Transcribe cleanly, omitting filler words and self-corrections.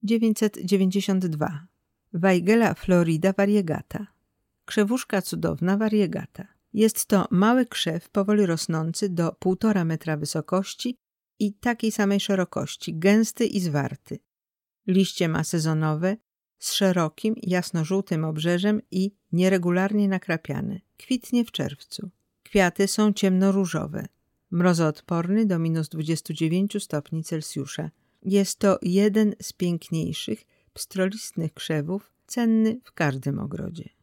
992. Weigela florida variegata. Krzewuszka cudowna variegata. Jest to mały krzew powoli rosnący do 1,5 metra wysokości i takiej samej szerokości, gęsty i zwarty. Liście ma sezonowe, z szerokim, jasno-żółtym obrzeżem i nieregularnie nakrapiane. Kwitnie w czerwcu. Kwiaty są ciemnoróżowe. Mrozoodporny do -29 stopni Celsjusza. Jest to jeden z piękniejszych, pstrolistnych krzewów, cenny w każdym ogrodzie.